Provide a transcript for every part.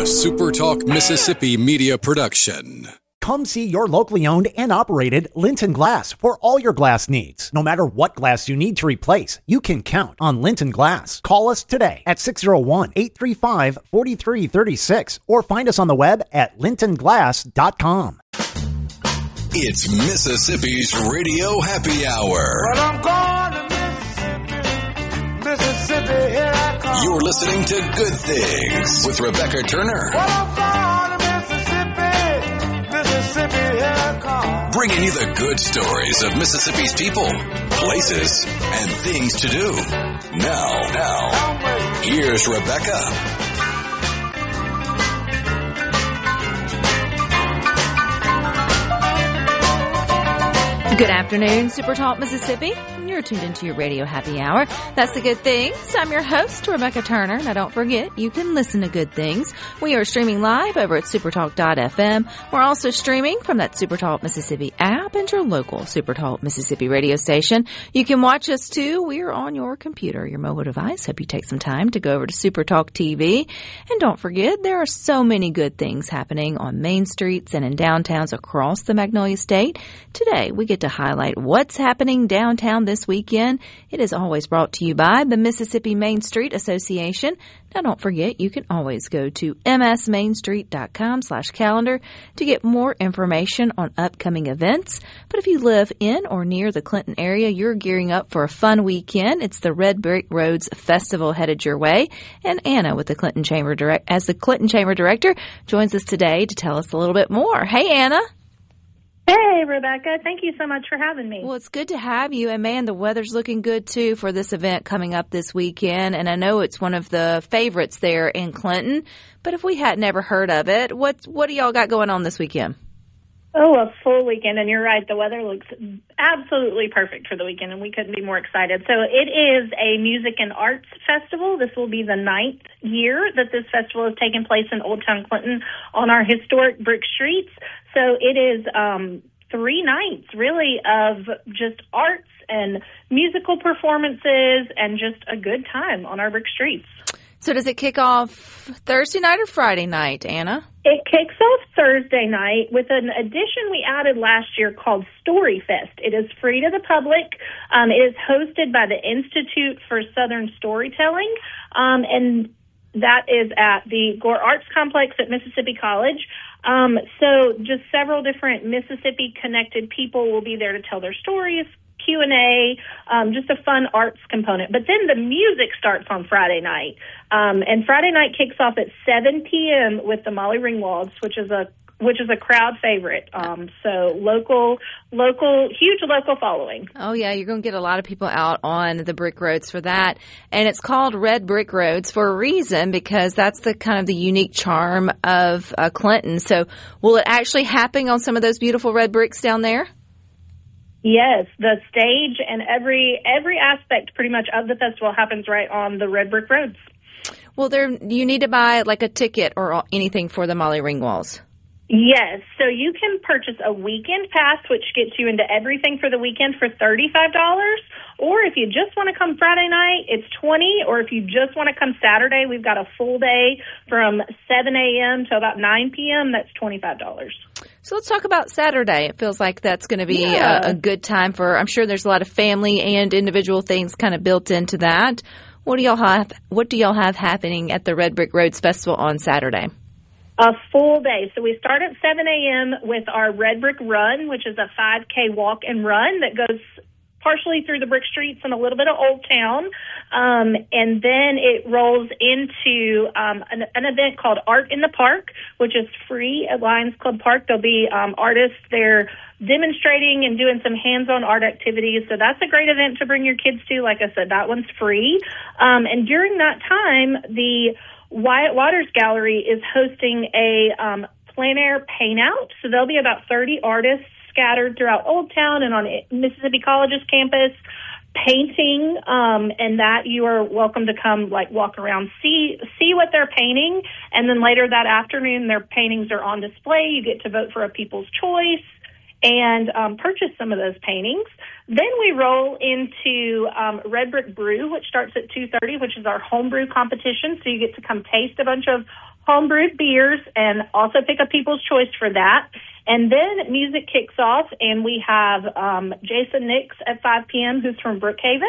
a SuperTalk Mississippi media production. Come see your locally owned and operated Linton Glass for all your glass needs. No matter what glass you need to replace, you can count on Linton Glass. Call us today at 601-835-4336 or find us on the web at lintonglass.com. It's Mississippi's Radio Happy Hour. Well, I'm going to Mississippi, here I come. You're listening to Good Things with Rebecca Turner. Well, I'm going to Mississippi, here I come. Bringing you the good stories of Mississippi's people, places, and things to do. Now, here's Rebecca. Good afternoon, SuperTalk Mississippi. You're tuned into your Radio Happy Hour. That's the Good Things. I'm your host, Rebecca Turner. Now, don't forget, you can listen to Good Things. We are streaming live over at supertalk.fm. We're also streaming from that SuperTalk Mississippi app and your local SuperTalk Mississippi radio station. You can watch us, too. We're on your computer, your mobile device. Hope you take some time to go over to SuperTalk TV. And don't forget, there are so many good things happening on main streets and in downtowns across the Magnolia State. Today, we get to highlight what's happening downtown this weekend. It is always brought to you by the Mississippi Main Street Association. Now, don't forget, you can always go to msmainstreet.com/calendar to get more information on upcoming events. But if you live in or near the Clinton area, you're gearing up for a fun weekend. It's the Red Brick Roads Festival headed your way. And Anna, with the Clinton Chamber as the Clinton Chamber Director, joins us today to tell us a little bit more. Hey, Anna. Hey, Rebecca. Thank you so much for having me. Well, it's good to have you. And, man, the weather's looking good, too, for this event coming up this weekend. And I know it's one of the favorites there in Clinton. But if we hadn't ever heard of it, what do y'all got going on this weekend? Oh, a full weekend. And you're right. The weather looks absolutely perfect for the weekend, and we couldn't be more excited. So it is a music and arts festival. This will be the 9th year that this festival has taken place in Old Town Clinton on our historic brick streets. So it is 3 nights, really, of just arts and musical performances and just a good time on our brick streets. So does it kick off Thursday night or Friday night, Anna? It kicks off Thursday night with an addition we added last year called Story Fest. It is free to the public. It is hosted by the Institute for Southern Storytelling, and that is at the Gore Arts Complex at Mississippi College. So just several different Mississippi-connected people will be there to tell their stories, Q&A, just a fun arts component. But then the music starts on Friday night. And Friday night kicks off at 7 p.m. with the Molly Ringwalds, which is a crowd favorite. So huge local following. Oh, yeah, you're going to get a lot of people out on the brick roads for that. And it's called Red Brick Roads for a reason, because that's the kind of the unique charm of Clinton. So will it actually happen on some of those beautiful red bricks down there? Yes, the stage and every aspect pretty much of the festival happens right on the Red Brick Roads. Well, you need to buy like a ticket or anything for the Molly Ringwalds. Yes, so you can purchase a weekend pass, which gets you into everything for the weekend for $35. Or if you just want to come Friday night, it's $20. Or if you just want to come Saturday, we've got a full day from 7 a.m. to about 9 p.m. That's $25. So let's talk about Saturday. It feels like that's going to be a good time for, I'm sure there's a lot of family and individual things kind of built into that. What do y'all have happening at the Red Brick Roads Festival on Saturday? A full day. So we start at 7 a.m. with our Red Brick Run, which is a 5K walk and run that goes partially through the brick streets and a little bit of Old Town. And then it rolls into an event called Art in the Park, which is free at Lions Club Park. There'll be artists there demonstrating and doing some hands-on art activities. So that's a great event to bring your kids to. Like I said, that one's free. And during that time, the Wyatt Waters Gallery is hosting a plein air paint out. So there'll be about 30 artists scattered throughout Old Town and on Mississippi College's campus painting, and that you are welcome to come walk around, see what they're painting, and then later that afternoon their paintings are on display. You get to vote for a People's Choice and purchase some of those paintings. Then we roll into Red Brick Brew, which starts at 2:30, which is our homebrew competition. So you get to come taste a bunch of homebrewed beers and also pick a People's Choice for that. And then music kicks off, and we have Jason Nix at 5 p.m., who's from Brookhaven.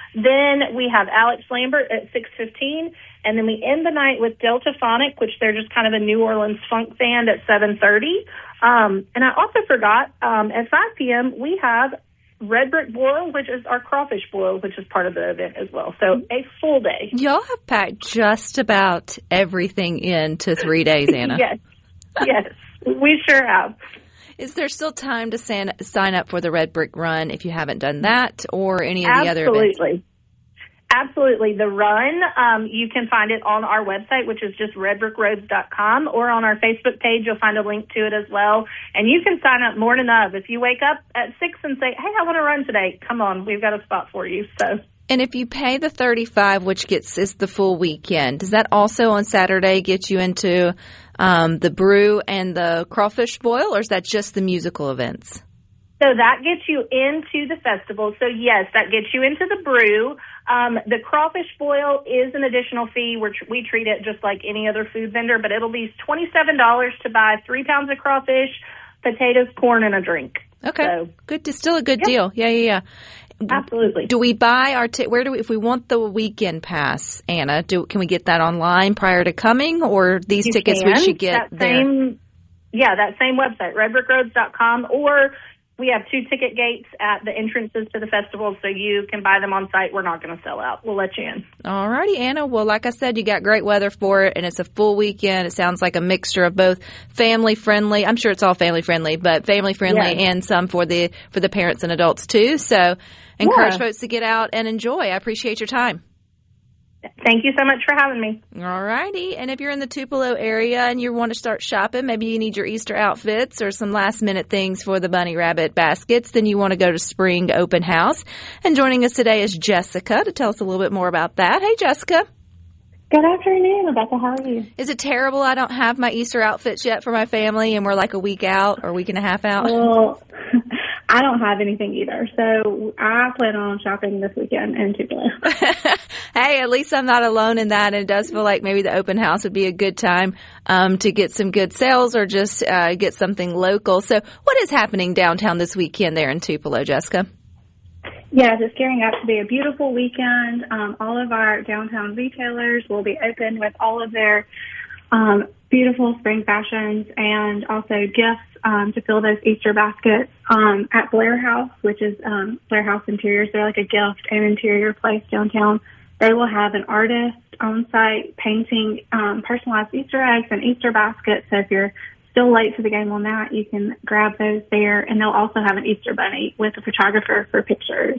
Then we have Alex Lambert at 6:15, and then we end the night with Delta Phonic, which they're just kind of a New Orleans funk band, at 7:30. And I also forgot, at 5 p.m., we have Red Brick Boil, which is our crawfish boil, which is part of the event as well. So a full day. Y'all have packed just about everything into 3 days, Anna. Yes, we sure have. Is there still time to sign up for the Red Brick Run if you haven't done that, or any of the other events? Absolutely. The run, you can find it on our website, which is just redbrickroads.com, or on our Facebook page. You'll find a link to it as well. And you can sign up morning of. If you wake up at 6 and say, hey, I want to run today, come on, we've got a spot for you. So. And if you pay the $35, which is the full weekend, does that also on Saturday get you into the brew and the crawfish boil, or is that just the musical events? So that gets you into the festival. So, yes, that gets you into the brew. The crawfish boil is an additional fee. We treat it just like any other food vendor, but it'll be $27 to buy 3 pounds of crawfish, potatoes, corn, and a drink. Okay, so, good. Still a good deal. Yeah. Absolutely. Do we buy our if we want the weekend pass, Anna? Can we get that online prior to coming, or these tickets we should get there? That same website, redbrickroads.com, or we have 2 ticket gates at the entrances to the festival, so you can buy them on site. We're not going to sell out. We'll let you in. All righty, Anna. Well, like I said, you got great weather for it, and it's a full weekend. It sounds like a mixture of both family-friendly. I'm sure it's all family-friendly, but family-friendly and some for the parents and adults, too. So encourage folks to get out and enjoy. I appreciate your time. Thank you so much for having me. All righty. And if you're in the Tupelo area and you want to start shopping, maybe you need your Easter outfits or some last-minute things for the Bunny Rabbit baskets, then you want to go to Spring Open House. And joining us today is Jessica to tell us a little bit more about that. Hey, Jessica. Good afternoon, Rebecca. How are you? Is it terrible I don't have my Easter outfits yet for my family and we're like a week out or a week and a half out? Well, I don't have anything either, so I plan on shopping this weekend in Tupelo. Hey, at least I'm not alone in that, and it does feel like maybe the open house would be a good time to get some good sales or just get something local. So what is happening downtown this weekend there in Tupelo, Jessica? Yes, it's gearing up to be a beautiful weekend. All of our downtown retailers will be open with all of their beautiful spring fashions and also gifts to fill those Easter baskets at Blair House, which is Blair House Interiors. They're like a gift and interior place downtown. They will have an artist on site painting personalized Easter eggs and Easter baskets. So if you're still late to the game on that, you can grab those there. And they'll also have an Easter bunny with a photographer for pictures.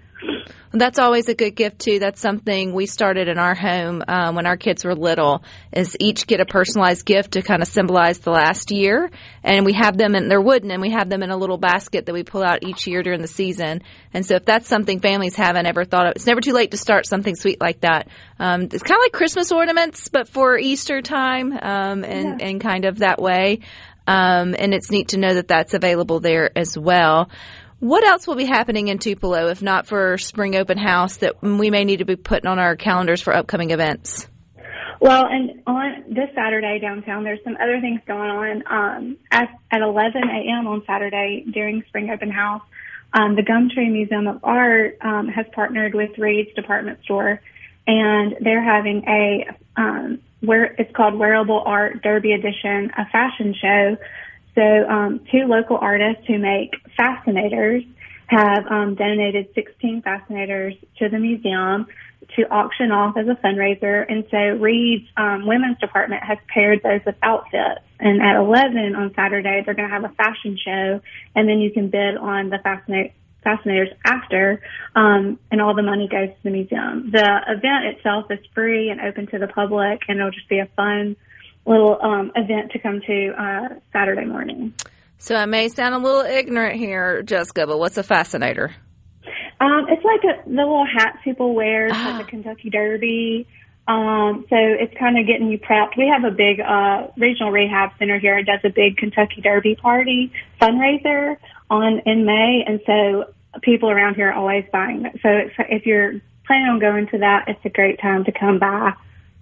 That's always a good gift, too. That's something we started in our home when our kids were little, is each get a personalized gift to kind of symbolize the last year. And we have them they're wooden, and we have them in a little basket that we pull out each year during the season. And so if that's something families haven't ever thought of, it's never too late to start something sweet like that. It's kind of like Christmas ornaments, but for Easter time and kind of that way. And it's neat to know that that's available there as well. What else will be happening in Tupelo, if not for Spring Open House, that we may need to be putting on our calendars for upcoming events? Well, and on this Saturday downtown, there's some other things going on. At 11 a.m. on Saturday during Spring Open House, the Gumtree Museum of Art has partnered with Reed's Department Store, and they're having it's called Wearable Art Derby Edition, a fashion show. So 2 local artists who make fascinators have donated 16 fascinators to the museum to auction off as a fundraiser. And so Reed's women's department has paired those with outfits. And at 11 on Saturday, they're going to have a fashion show, and then you can bid on the fascinators after, and all the money goes to the museum. The event itself is free and open to the public, and it'll just be a fun little event to come to Saturday morning. So I may sound a little ignorant here, Jessica, but what's a fascinator? It's like the little hats people wear, like the Kentucky Derby. So it's kind of getting you prepped. We have a big regional rehab center here. It does a big Kentucky Derby party fundraiser in May, and so people around here are always buying it. So if you're planning on going to that, it's a great time to come by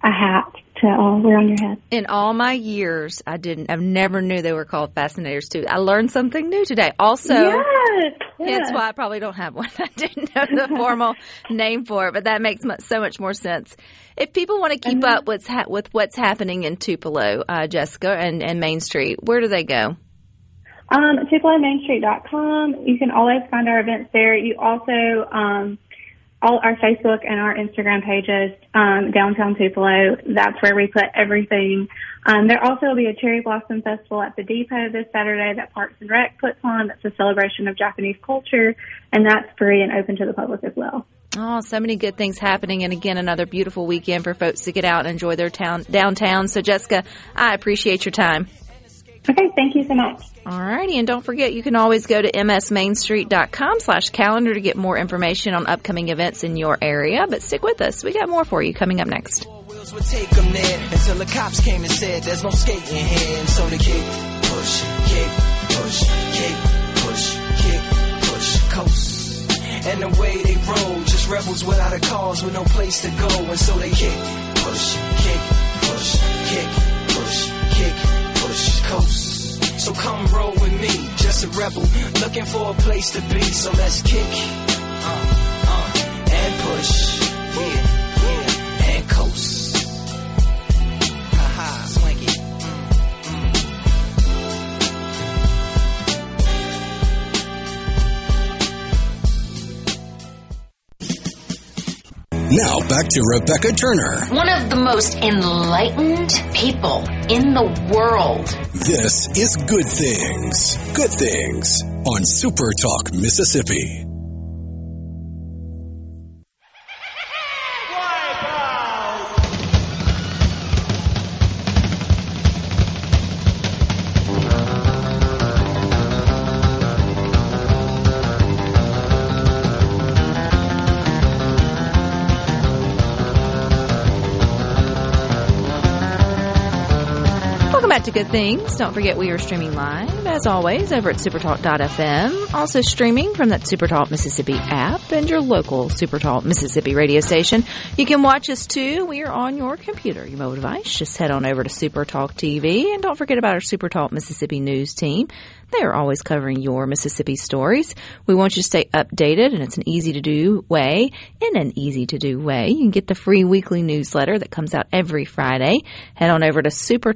hat to wear on your head. In all my years, I never knew they were called fascinators too. I learned something new today. Also, Yes. hence why I probably don't have one. I didn't know the formal name for it, but that makes so much more sense. If people want to keep up with what's happening in Tupelo, Jessica, and Main Street, where do they go? TupeloMainStreet.com. You can always find our events there. You also, all our Facebook and our Instagram pages, Downtown Tupelo, that's where we put everything. There also will be a Cherry Blossom Festival at the Depot this Saturday that Parks and Rec puts on. That's a celebration of Japanese culture, and that's free and open to the public as well. Oh, so many good things happening. And again, another beautiful weekend for folks to get out and enjoy their downtown. So, Jessica, I appreciate your time. Okay, thank you so much. All righty. And don't forget, you can always go to msmainstreet.com/calendar to get more information on upcoming events in your area. But stick with us. We got more for you coming up next. Would take them there until the cops came and said there's no skating here. And so they kick, push, kick, push, kick, push, kick, push, coast. And the way they roll, just rebels without a cause with no place to go. And so they kick, push, kick, push, kick, push, kick, push, coast. So come roll with me, just a rebel, looking for a place to be. So let's kick, and push, yeah, and coast. Ha-ha, swanky. Now back to Rebecca Turner. One of the most enlightened people in the world. This is Good Things. Good Things on Super Talk Mississippi. Back to Good Things. Don't forget we are streaming live, as always, over at supertalk.fm. Also streaming from that Supertalk Mississippi app and your local Supertalk Mississippi radio station. You can watch us, too. We are on your computer, your mobile device. Just head on over to Supertalk TV. And don't forget about our Supertalk Mississippi news team. They are always covering your Mississippi stories. We want you to stay updated, and it's an easy-to-do way. In an easy-to-do way, you can get the free weekly newsletter that comes out every Friday. Head on over to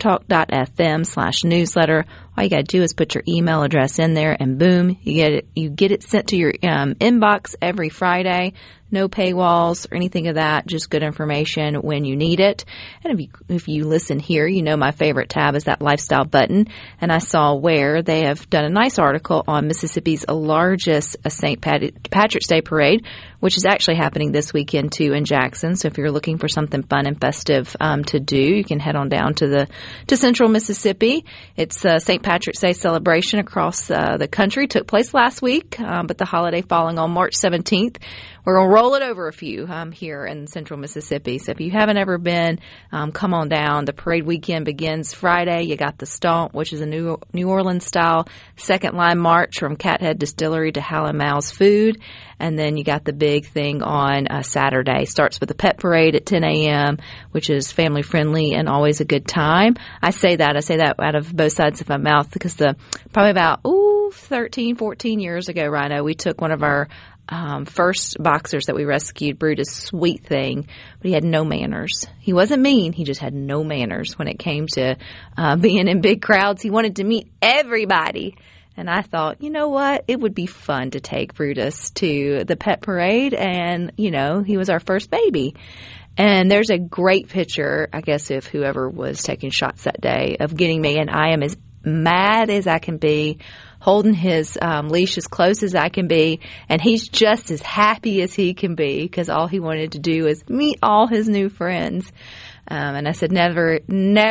supertalk.fm/newsletter. All you got to do is put your email address in there, and boom, you get it sent to your inbox every Friday. No paywalls or anything of that, just good information when you need it. And if you listen here, you know my favorite tab is that lifestyle button. And I saw where they have done a nice article on Mississippi's largest St. Patrick's Day parade, which is actually happening this weekend too in Jackson. So if you're looking for something fun and festive to do, you can head on down to Central Mississippi. It's a St. Patrick's Day celebration across the country. Took place last week, but the holiday falling on March 17th. We're going to roll it over a few here in Central Mississippi. So if you haven't ever been, come on down. The parade weekend begins Friday. You got the Stomp, which is a New Orleans-style second line march from Cathead Distillery to Hal & Mal's Food. And then you got the big thing on Saturday. Starts with a pet parade at 10 a.m., which is family-friendly and always a good time. I say that out of both sides of my mouth because probably about 13, 14 years ago, Rhino, we took one of our first boxers that we rescued, brewed a sweet thing, but he had no manners. He wasn't mean. He just had no manners when it came to being in big crowds. He wanted to meet everybody. And I thought, you know what? It would be fun to take Brutus to the pet parade. And, he was our first baby. And there's a great picture, I guess, of whoever was taking shots that day of getting me. And I am as mad as I can be, holding his leash as close as I can be, and he's just as happy as he can be because all he wanted to do is meet all his new friends. And I said, never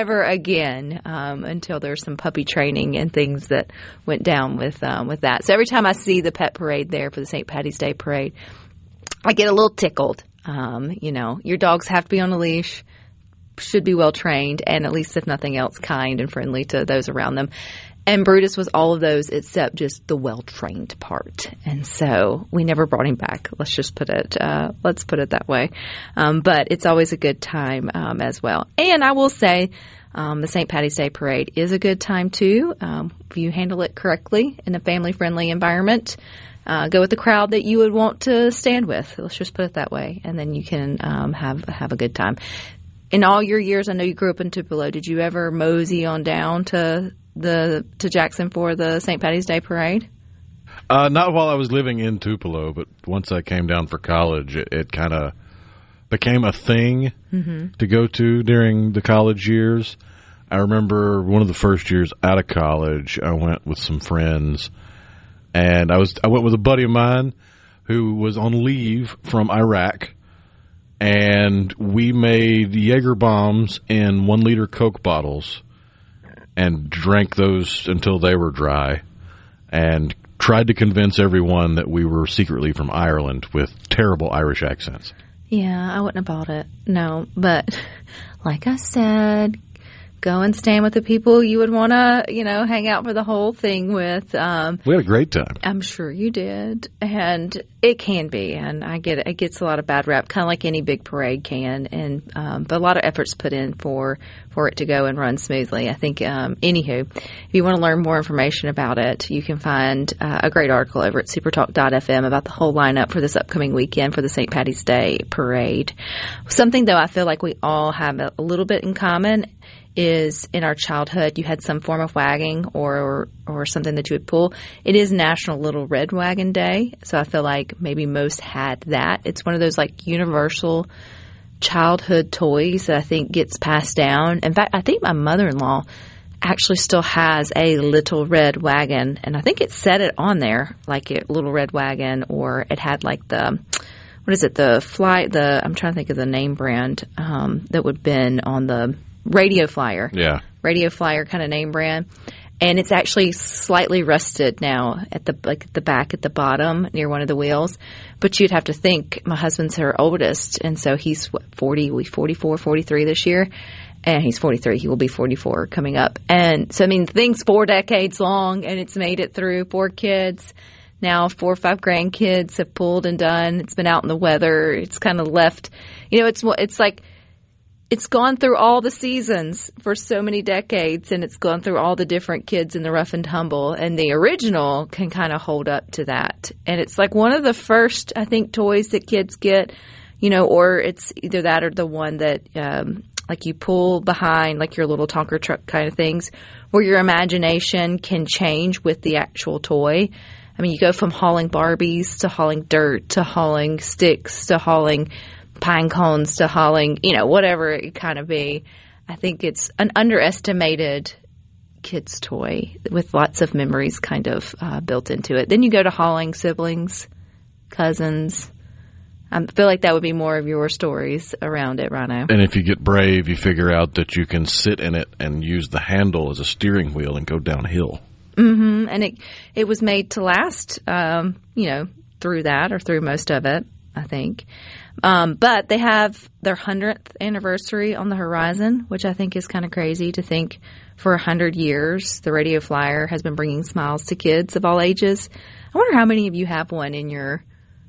again until there's some puppy training and things that went down with that. So every time I see the pet parade there for the St. Patty's Day parade, I get a little tickled. Your dogs have to be on a leash, should be well trained, and at least if nothing else, kind and friendly to those around them. And Brutus was all of those except just the well-trained part. And so we never brought him back. Let's just put it, let's put it that way. But it's always a good time, as well. And I will say, the St. Patty's Day Parade is a good time too. If you handle it correctly in a family-friendly environment, go with the crowd that you would want to stand with. Let's just put it that way. And then you can, have a good time. In all your years, I know you grew up in Tupelo. Did you ever mosey on down to Jackson for the St. Patty's Day Parade? Not while I was living in Tupelo, but once I came down for college, it kind of became a thing to go to during the college years. I remember one of the first years out of college, I went with some friends, and I went with a buddy of mine who was on leave from Iraq. And we made Jaeger bombs in 1-liter Coke bottles and drank those until they were dry and tried to convince everyone that we were secretly from Ireland with terrible Irish accents. Yeah, I wouldn't have bought it. No, but like I said, go and stand with the people you would want to, hang out for the whole thing with. We had a great time. I'm sure you did. And it can be. And I get it. It gets a lot of bad rap, kind of like any big parade can. And but a lot of effort's put in for it to go and run smoothly. I think, anywho, if you want to learn more information about it, you can find a great article over at supertalk.fm about the whole lineup for this upcoming weekend for the St. Patty's Day Parade. Something, though, I feel like we all have a little bit in common is in our childhood you had some form of wagon or something that you would pull. It is National Little Red Wagon Day, so I feel like maybe most had that. It's one of those like universal childhood toys that I think gets passed down. In fact, I think my mother-in-law actually still has a Little Red Wagon, and I think it said it on there like a Little Red Wagon, or it had like I'm trying to think of the name brand that would have been on the Radio Flyer. Yeah. Radio Flyer kind of name brand. And it's actually slightly rusted now at the back at the bottom near one of the wheels. But you'd have to think my husband's her oldest, and so he's 44, 43 this year. And he's 43. He will be 44 coming up. And so, I mean, the thing's 4 decades long, and it's made it through 4 kids. Now 4 or 5 grandkids have pulled and done. It's been out in the weather. It's kind of left, it's like, it's gone through all the seasons for so many decades, and it's gone through all the different kids in the rough and tumble. And the original can kind of hold up to that. And it's like one of the first, I think, toys that kids get, or it's either that or the one that like you pull behind, like your little Tonka truck kind of things, where your imagination can change with the actual toy. I mean, you go from hauling Barbies to hauling dirt to hauling sticks to hauling pine cones to hauling, whatever it kind of be. I think it's an underestimated kid's toy with lots of memories kind of built into it. Then you go to hauling siblings, cousins. I feel like that would be more of your stories around it, Rhino. And if you get brave, you figure out that you can sit in it and use the handle as a steering wheel and go downhill. Mm-hmm. And it was made to last, through that or through most of it, I think. But they have their 100th anniversary on the horizon, which I think is kind of crazy to think for 100 years. The Radio Flyer has been bringing smiles to kids of all ages. I wonder how many of you have one in your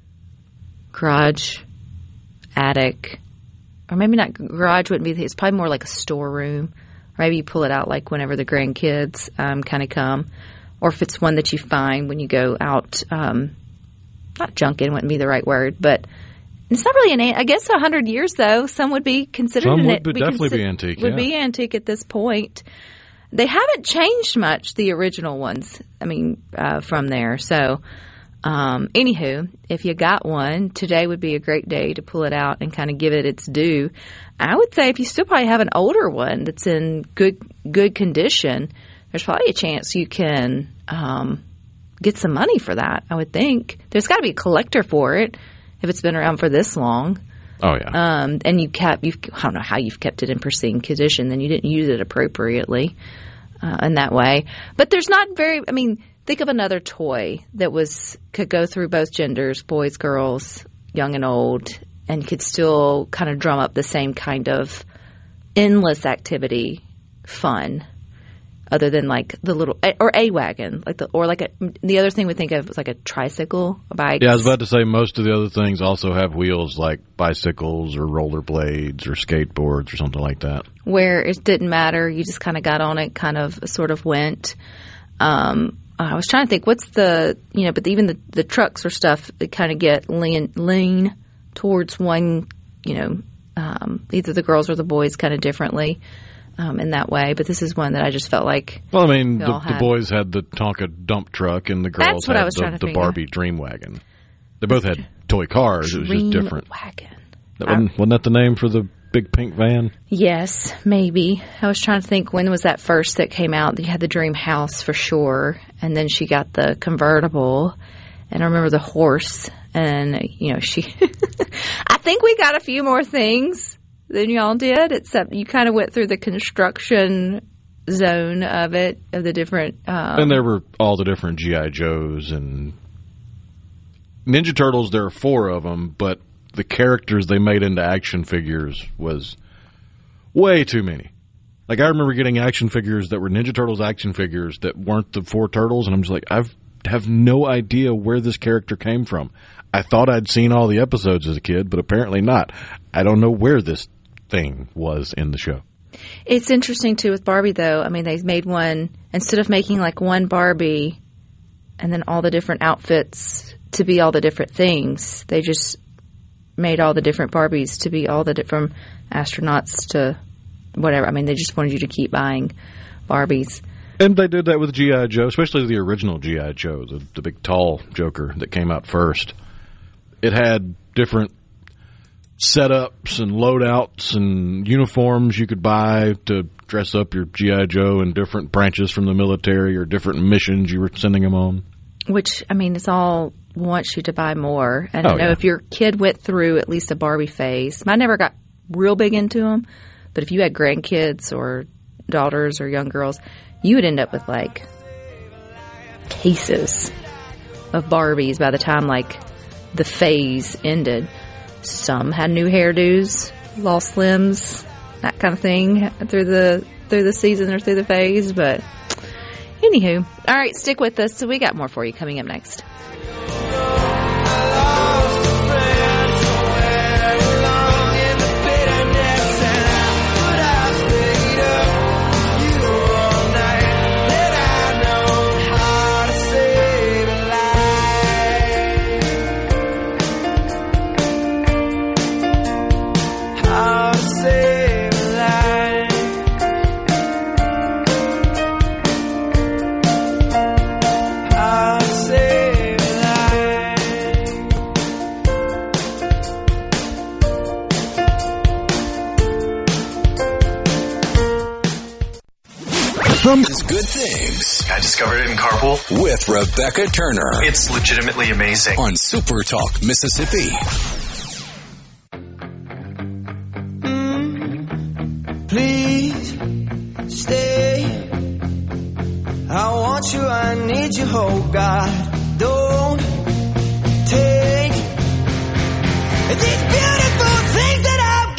garage, attic, or maybe not garage wouldn't be, it's probably more like a storeroom. Or maybe you pull it out like whenever the grandkids kind of come, or if it's one that you find when you go out, not junking wouldn't be the right word, but it's not really I guess 100 years, though. Some would be considered Some would definitely be antique, would be antique at this point. They haven't changed much, the original ones, from there. So, anywho, if you got one, today would be a great day to pull it out and kind of give it its due. I would say if you still probably have an older one that's in good condition, there's probably a chance you can get some money for that, I would think. There's got to be a collector for it. If it's been around for this long. Oh, yeah. And I don't know how you've kept it in pristine condition, then you didn't use it appropriately in that way. But there's not think of another toy that could go through both genders, boys, girls, young and old, and could still kind of drum up the same kind of endless activity, fun. other than like the little or a wagon, the other thing we think of was like a tricycle, a bike. Yeah, I was about to say most of the other things also have wheels, like bicycles or rollerblades or skateboards or something like that. Where it didn't matter, you just kind of got on it, kind of sort of went. I was trying to think what's but even the trucks or stuff that kind of get lean towards one, either the girls or the boys kind of differently. In that way, but this is one that I just felt like. Well, I mean, the boys had the Tonka dump truck, and the girls had the Barbie Dream Wagon. They both had toy cars. It was just different. Wagon. Wasn't that the name for the big pink van? Yes, maybe. I was trying to think when was that first that came out. You had the Dream House for sure, and then she got the convertible, and I remember the horse, and she. I think we got a few more things than y'all did, except you kind of went through the construction zone of it, of the different... and there were all the different G.I. Joes and Ninja Turtles. There are 4 of them, but the characters they made into action figures was way too many. Like, I remember getting action figures that were Ninja Turtles action figures that weren't the 4 turtles, and I'm just like, I have no idea where this character came from. I thought I'd seen all the episodes as a kid, but apparently not. I don't know where this thing was in the show. It's interesting too with Barbie though. I mean, they made one instead of making like one Barbie and then all the different outfits to be all the different things. They just made all the different Barbies to be all the different astronauts to whatever. I mean, they just wanted you to keep buying Barbies. And they did that with G.I. Joe, especially the original G.I. Joe, the big tall Joker that came out first. It had different setups and loadouts and uniforms you could buy to dress up your G.I. Joe in different branches from the military or different missions you were sending them on. Which, I mean, it's all wants you to buy more. And I know if your kid went through at least a Barbie phase. I never got real big into them, but if you had grandkids or daughters or young girls, you would end up with like cases of Barbies by the time like the phase ended. Some had new hairdos, lost limbs, that kind of thing through the season or through the phase. But anywho, all right, stick with us. So we got more for you coming up next. Is Good Things. I discovered it in Carpool with Rebecca Turner. It's legitimately amazing. On Super Talk, Mississippi. Please stay. I want you, I need you, oh God. Don't take these beautiful things that I've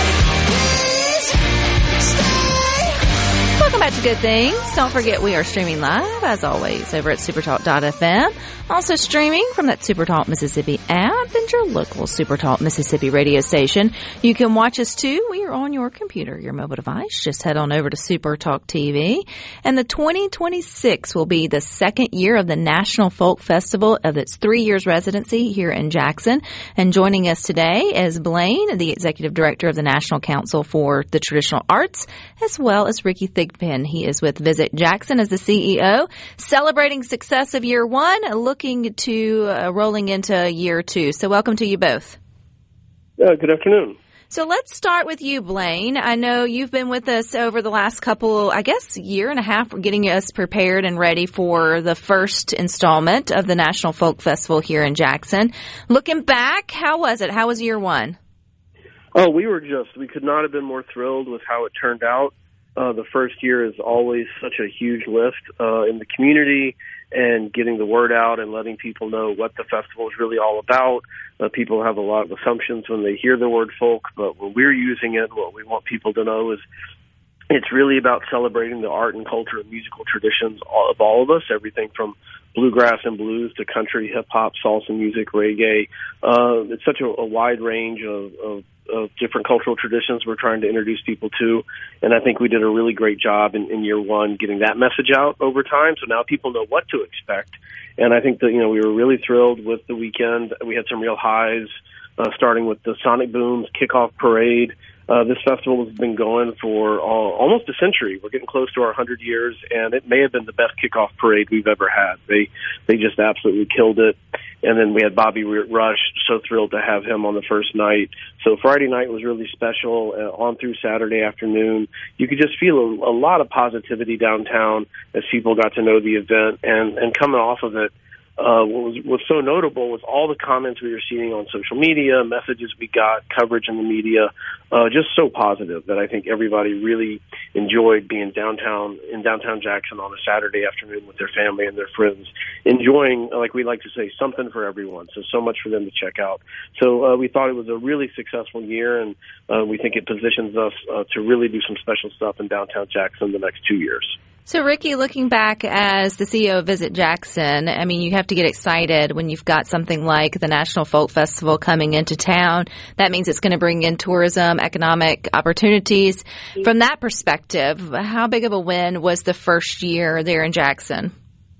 got. Please stay. Welcome back to Good Things. Don't forget we are streaming live, as always, over at supertalk.fm. Also streaming from that Supertalk Mississippi app and your local Supertalk Mississippi radio station. You can watch us, too. We are on your computer, your mobile device. Just head on over to Supertalk TV. And the 2026 will be the second year of the National Folk Festival of its 3 years residency here in Jackson. And joining us today is Blaine, the Executive Director of the National Council for the Traditional Arts, as well as Ricky Thigpen. He is with Visit Jackson as the CEO, celebrating success of year one, looking to rolling into year two. So welcome to you both. Good afternoon. So let's start with you, Blaine. I know you've been with us over the last couple, I guess, year and a half, getting us prepared and ready for the first installment of the National Folk Festival here in Jackson. Looking back, how was it? How was year one? Oh, we could not have been more thrilled with how it turned out. The first year is always such a huge lift in the community and getting the word out and letting people know what the festival is really all about. People have a lot of assumptions when they hear the word folk, but when we're using it, what we want people to know is It's really about celebrating the art and culture and musical traditions of all of us, everything from bluegrass and blues to country, hip-hop, salsa music, reggae. It's such a wide range of different cultural traditions we're trying to introduce people to, and I think we did a really great job in year one getting that message out over time, so now people know what to expect. And I think that, we were really thrilled with the weekend. We had some real highs, starting with the Sonic Boom's kickoff parade. This festival has been going for almost a century. We're getting close to our 100 years, and it may have been the best kickoff parade we've ever had. They just absolutely killed it. And then we had Bobby Rush, so thrilled to have him on the first night. So Friday night was really special. On through Saturday afternoon, you could just feel a lot of positivity downtown as people got to know the event. And coming off of it, what was so notable was all the comments we were seeing on social media, messages we got, coverage in the media, just so positive that I think everybody really enjoyed being in downtown Jackson on a Saturday afternoon with their family and their friends, enjoying, like we like to say, something for everyone. So much for them to check out. So we thought it was a really successful year, and we think it positions us to really do some special stuff in downtown Jackson the next 2 years. So, Ricky, looking back as the CEO of Visit Jackson, I mean, you have to get excited when you've got something like the National Folk Festival coming into town. That means it's going to bring in tourism, economic opportunities. From that perspective, how big of a win was the first year there in Jackson?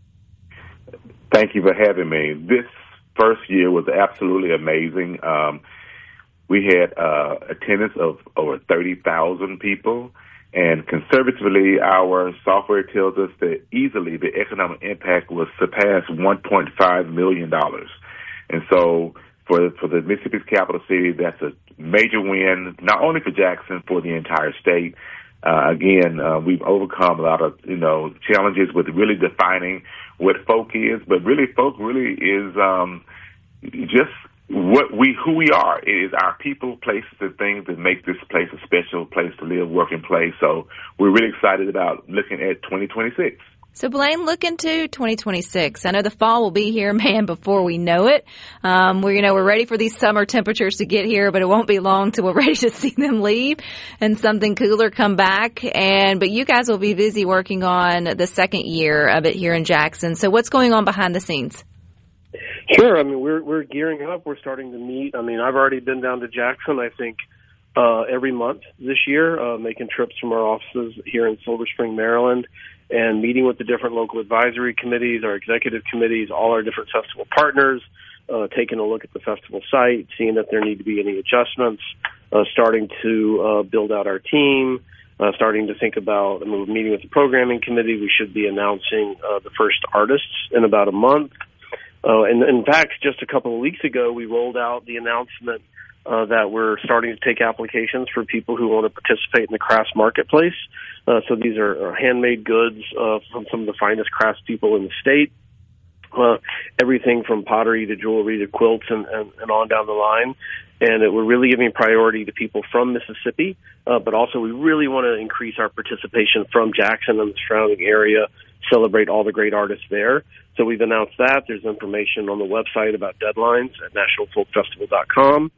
Thank you for having me. This first year was absolutely amazing. We had attendance of over 30,000 people. And conservatively, our software tells us that easily the economic impact will surpass $1.5 million. And so for the Mississippi's capital city, that's a major win, not only for Jackson, for the entire state. Again, we've overcome a lot of, challenges with really defining what folk is, but really folk really is just who we are. It is our people, places, and things that make this place a special place to live, work, and play. So we're really excited about looking at 2026. So, Blaine, look into 2026. I know the fall will be here, man, before we know it. We're ready for these summer temperatures to get here, but it won't be long till we're ready to see them leave and something cooler come back. But you guys will be busy working on the second year of it here in Jackson. So what's going on behind the scenes? Sure. I mean, we're gearing up. We're starting to meet. I mean, I've already been down to Jackson, I think, every month this year, making trips from our offices here in Silver Spring, Maryland, and meeting with the different local advisory committees, our executive committees, all our different festival partners, taking a look at the festival site, seeing if there need to be any adjustments, starting to build out our team, starting to think about, we're meeting with the programming committee. We should be announcing the first artists in about a month. And in fact, just a couple of weeks ago, we rolled out the announcement that we're starting to take applications for people who want to participate in the crafts marketplace. So these are handmade goods from some of the finest craftspeople in the state. Everything from pottery to jewelry to quilts and on down the line. And we're really giving priority to people from Mississippi, but also we really want to increase our participation from Jackson and the surrounding area, celebrate all the great artists there. So we've announced that. There's information on the website about deadlines at nationalfolkfestival.com.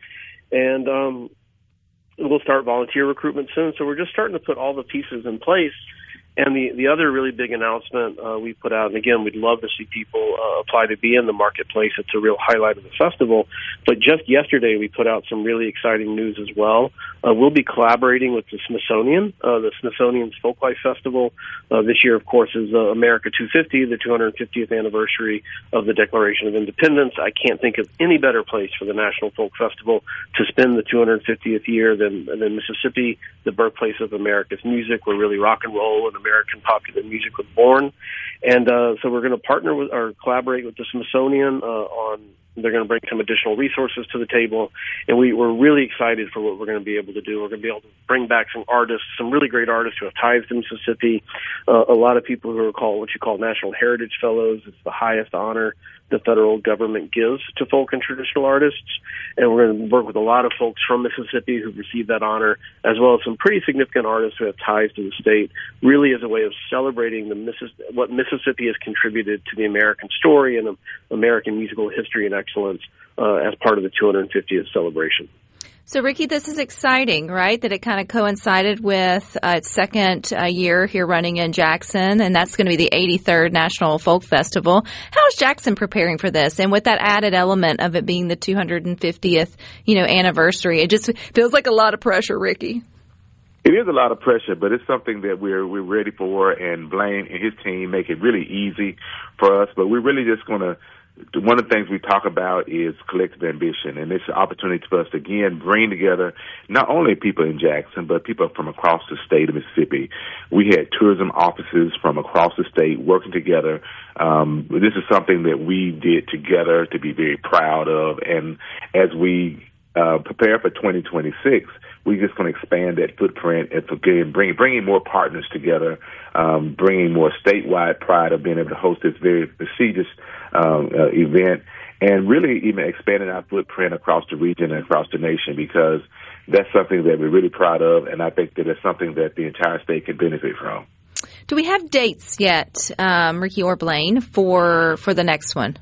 And we'll start volunteer recruitment soon. So we're just starting to put all the pieces in place. And the other really big announcement we put out, and again, we'd love to see people apply to be in the marketplace. It's a real highlight of the festival. But just yesterday, we put out some really exciting news as well. We'll be collaborating with the Smithsonian, the Smithsonian's Folklife Festival. This year, of course, is America 250, the 250th anniversary of the Declaration of Independence. I can't think of any better place for the National Folk Festival to spend the 250th year than Mississippi, the birthplace of America's music, where really rock and roll and American popular music was born. And so we're going to partner with or collaborate with the Smithsonian they're going to bring some additional resources to the table. And we're really excited for what we're going to be able to do. We're going to be able to bring back some artists, some really great artists who have ties to Mississippi. A lot of people who are called what you call National Heritage Fellows. It's the highest honor the federal government gives to folk and traditional artists. And we're going to work with a lot of folks from Mississippi who've received that honor, as well as some pretty significant artists who have ties to the state, really as a way of celebrating what Mississippi has contributed to the American story and American musical history and excellence as part of the 250th celebration. So, Ricky, this is exciting, right, that it kind of coincided with its second year here running in Jackson, and that's going to be the 83rd National Folk Festival. How is Jackson preparing for this? And with that added element of it being the 250th, anniversary, it just feels like a lot of pressure, Ricky. It is a lot of pressure, but it's something that we're ready for, and Blaine and his team make it really easy for us. But we're really just going to, one of the things we talk about is collective ambition, and it's an opportunity for us to, again, bring together not only people in Jackson, but people from across the state of Mississippi. We had tourism offices from across the state working together. This is something that we did together to be very proud of, and as we prepare for 2026, we're just going to expand that footprint and bringing more partners together, bringing more statewide pride of being able to host this very prestigious event, and really even expanding our footprint across the region and across the nation, because that's something that we're really proud of, and I think that it's something that the entire state can benefit from. Do we have dates yet, Ricky or Blaine, for the next one?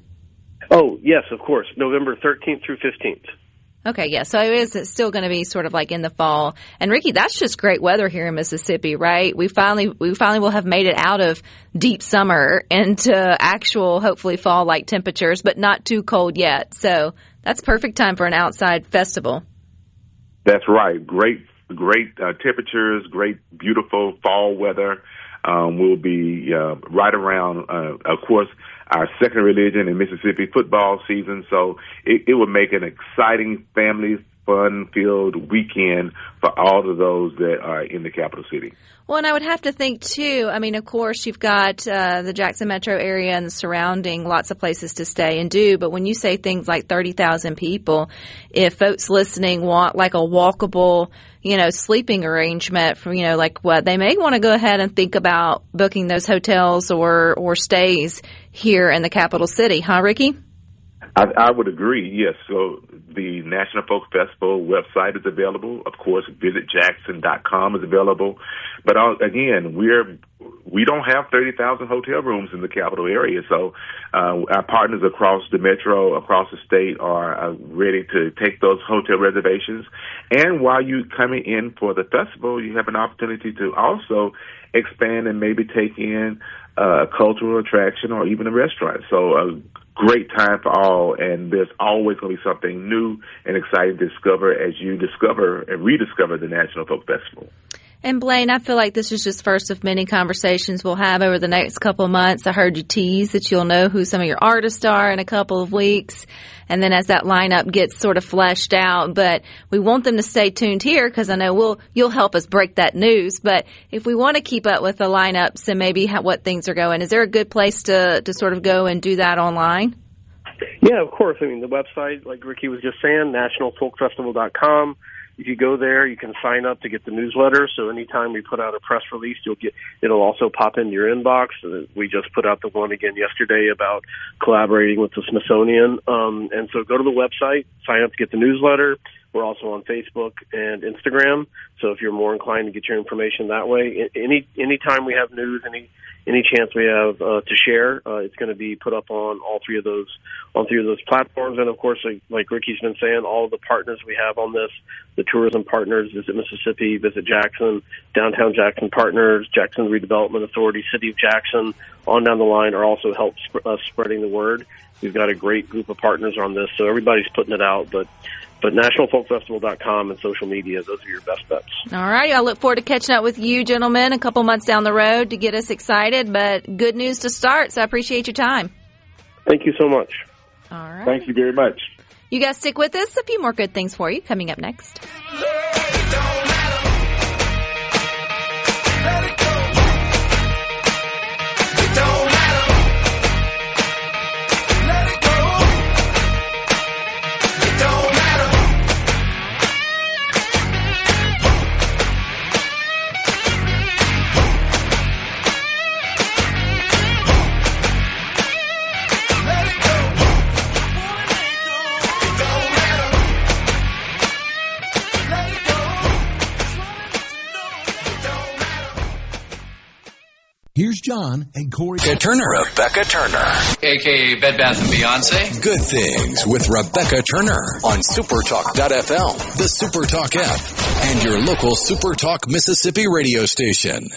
Oh, yes, of course. November 13th through 15th. Okay, yeah, so it is still going to be sort of like in the fall. And Ricky, that's just great weather here in Mississippi, right? We finally will have made it out of deep summer into actual, hopefully fall-like temperatures, but not too cold yet. So that's perfect time for an outside festival. That's right. Great temperatures, great, beautiful fall weather. We'll be right around, of course, our second religion in Mississippi football season. So it will make an exciting, family, fun-filled weekend for all of those that are in the capital city. Well, and I would have to think, too, I mean, of course, you've got the Jackson metro area and the surrounding, lots of places to stay and do. But when you say things like 30,000 people, if folks listening want like a walkable, sleeping arrangement for, like what, they may want to go ahead and think about booking those hotels or stays here in the capital city. Huh, Ricky? I would agree, yes. So the National Folk Festival website is available. Of course, visitjackson.com is available. But again, we don't have 30,000 hotel rooms in the capital area. So our partners across the metro, across the state are ready to take those hotel reservations. And while you're coming in for the festival, you have an opportunity to also expand and maybe take in a cultural attraction or even a restaurant. So great time for all, and there's always going to be something new and exciting to discover as you discover and rediscover the National Folk Festival. And Blaine, I feel like this is just first of many conversations we'll have over the next couple of months. I heard you tease that you'll know who some of your artists are in a couple of weeks. And then as that lineup gets sort of fleshed out, but we want them to stay tuned here because I know you'll help us break that news. But if we want to keep up with the lineups and maybe what things are going, is there a good place to sort of go and do that online? Yeah, of course. I mean, the website, like Ricky was just saying, nationalfolkfestival.com. If you go there, you can sign up to get the newsletter. So anytime we put out a press release, it'll also pop into your inbox. We just put out the one again yesterday about collaborating with the Smithsonian. And so go to the website, sign up to get the newsletter. We're also on Facebook and Instagram. So if you're more inclined to get your information that way, anytime we have news, any chance we have to share, it's going to be put up on all three of those platforms. And of course, like Ricky's been saying, all of the partners we have on this, the tourism partners, Visit Mississippi, Visit Jackson, Downtown Jackson Partners, Jackson Redevelopment Authority, City of Jackson, on down the line are also help spreading the word. We've got a great group of partners on this, so everybody's putting it out, but nationalfolkfestival.com and social media, those are your best bets. All right. I look forward to catching up with you, gentlemen, a couple months down the road to get us excited, but good news to start, so I appreciate your time. Thank you so much. All right. Thank you very much. You guys stick with us. A few more good things for you coming up next. Here's John and Corey Rebecca Turner. A.K.A. Bed Bath & Beyonce. Good Things with Rebecca Turner on Supertalk.fm, the Supertalk app, and your local Supertalk Mississippi radio station.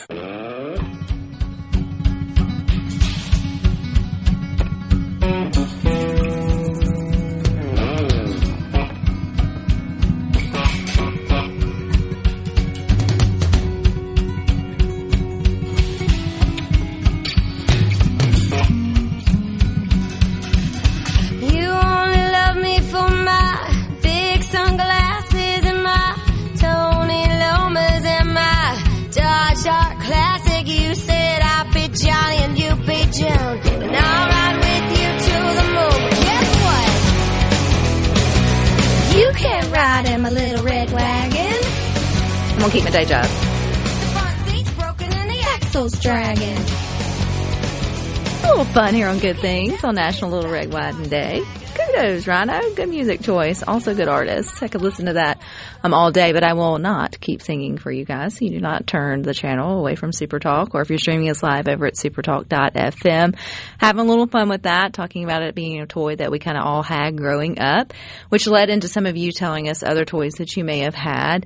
In my little red wagon. I'm gonna keep my day job. The front seat's broken and the axle's dragging. A little fun here on Good Things on National Little Red Wagon Day. Kudos, Rhino. Good music choice. Also good artists. I could listen to that all day, but I will not keep singing for you guys. You do not turn the channel away from Super Talk, or if you're streaming us live over at supertalk.fm. Having a little fun with that, talking about it being a toy that we kind of all had growing up, which led into some of you telling us other toys that you may have had.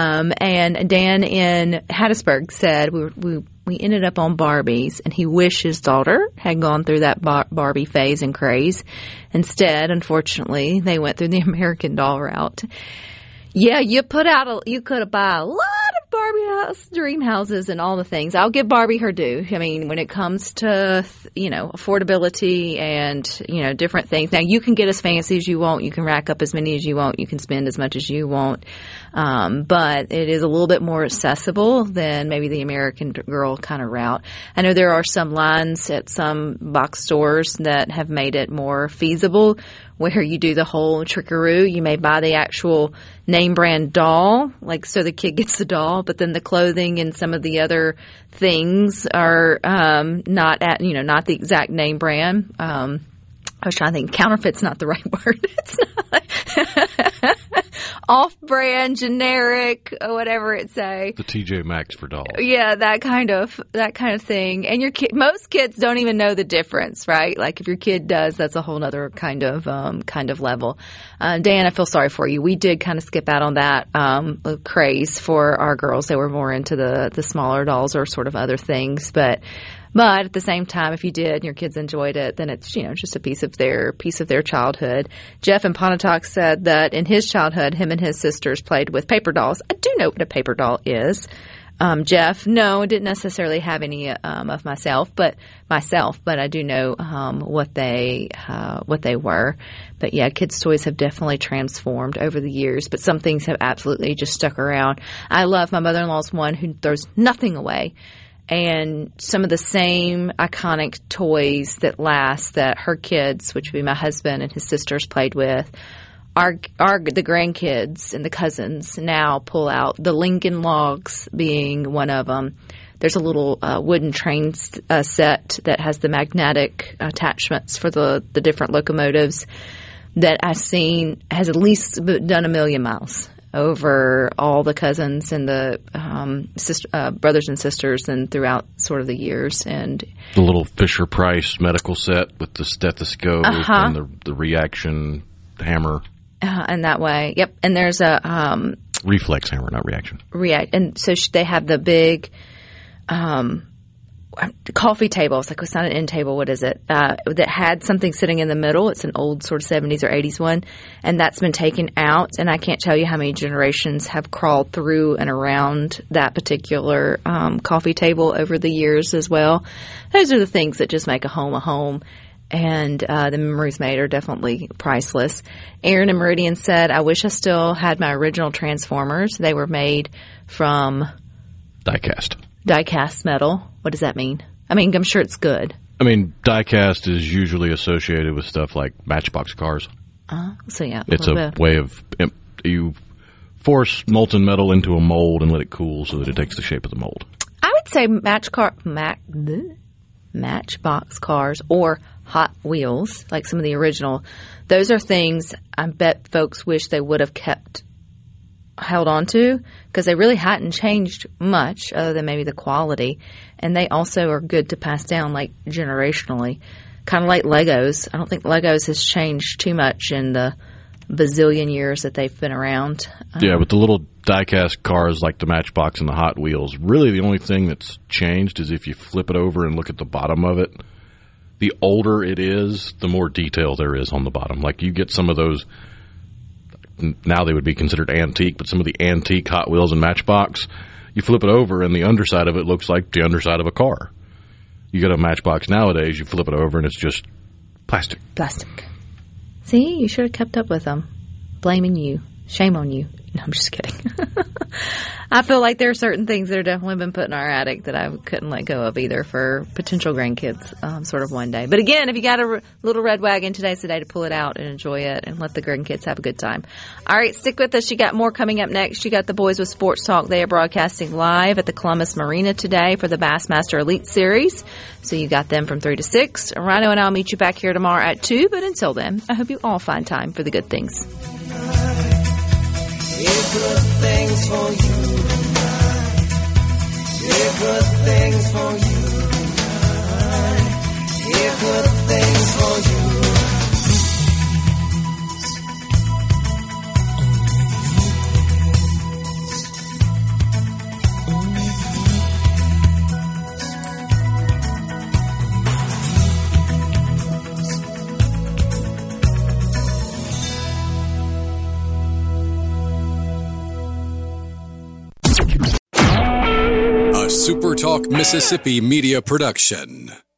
And Dan in Hattiesburg said we ended up on Barbies, and he wished his daughter had gone through that Barbie phase and craze. Instead, unfortunately, they went through the American Doll route. Yeah, you could have bought a lot of Barbie dream houses and all the things. I'll give Barbie her due. I mean, when it comes to, affordability and, different things. Now, you can get as fancy as you want. You can rack up as many as you want. You can spend as much as you want. But it is a little bit more accessible than maybe the American Girl kind of route. I know there are some lines at some box stores that have made it more feasible, where you do the whole trickaroo. You may buy the actual name brand doll, so the kid gets the doll, but then the clothing and some of the other things are not the exact name brand. I was trying to think. Counterfeit's not the right word. It's not. Off-brand, generic, whatever it say. The TJ Maxx for dolls. Yeah, that kind of thing. And most kids don't even know the difference, right? Like if your kid does, that's a whole other kind of level. Dan, I feel sorry for you. We did kind of skip out on that craze for our girls. They were more into the smaller dolls or sort of other things, But at the same time, if you did and your kids enjoyed it, then it's, just a piece of their childhood. Jeff in Pontotoc said that in his childhood, him and his sisters played with paper dolls. I do know what a paper doll is. Jeff, no, didn't necessarily have any of myself, but I do know what they were. But yeah, kids' toys have definitely transformed over the years, but some things have absolutely just stuck around. I love my mother-in-law's one who throws nothing away. And some of the same iconic toys that last that her kids, which would be my husband and his sisters, played with, are the grandkids and the cousins now pull out. The Lincoln Logs being one of them. There's a little wooden train set that has the magnetic attachments for the different locomotives that I've seen has at least done 1 million miles over all the cousins and the brothers and sisters and throughout sort of the years. And the little Fisher-Price medical set with the stethoscope and the reaction hammer. And that way, yep. And there's a reflex hammer, not reaction. And so they have the big coffee table. It's not an end table. What is it? That had something sitting in the middle. It's an old sort of 70s or 80s one. And that's been taken out. And I can't tell you how many generations have crawled through and around that particular coffee table over the years as well. Those are the things that just make a home. And the memories made are definitely priceless. Aaron and Meridian said, I wish I still had my original Transformers. They were made from die-cast metal. What does that mean? I mean, I'm sure it's good. I mean, die-cast is usually associated with stuff like Matchbox cars. So yeah, it's a way of you force molten metal into a mold and let it cool so that it takes the shape of the mold. I would say Matchbox cars or Hot Wheels, like some of the original. Those are things I bet folks wish they would have kept held on to because they really hadn't changed much other than maybe the quality. And they also are good to pass down, like, generationally. Kind of like Legos. I don't think Legos has changed too much in the bazillion years that they've been around. Yeah, but the little die-cast cars like the Matchbox and the Hot Wheels, really the only thing that's changed is if you flip it over and look at the bottom of it. The older it is, the more detail there is on the bottom. Like, you get some of those, now they would be considered antique, but some of the antique Hot Wheels and Matchbox, you flip it over and the underside of it looks like the underside of a car. You get a Matchbox nowadays, you flip it over and it's just plastic. Plastic. See, you should have kept up with them. Blaming you. Shame on you. No, I'm just kidding. I feel like there are certain things that have definitely been put in our attic that I couldn't let go of either for potential grandkids sort of one day. But again, if you got a little red wagon, today's the day to pull it out and enjoy it and let the grandkids have a good time. All right, stick with us. You got more coming up next. You got the Boys with Sports Talk. They are broadcasting live at the Columbus Marina today for the Bassmaster Elite Series. So you got them from 3 to 6. Rhino and I'll meet you back here tomorrow at 2. But until then, I hope you all find time for the good things. Good things for you tonight. Good things for you tonight. Good things for you. Super Talk Mississippi Media Production.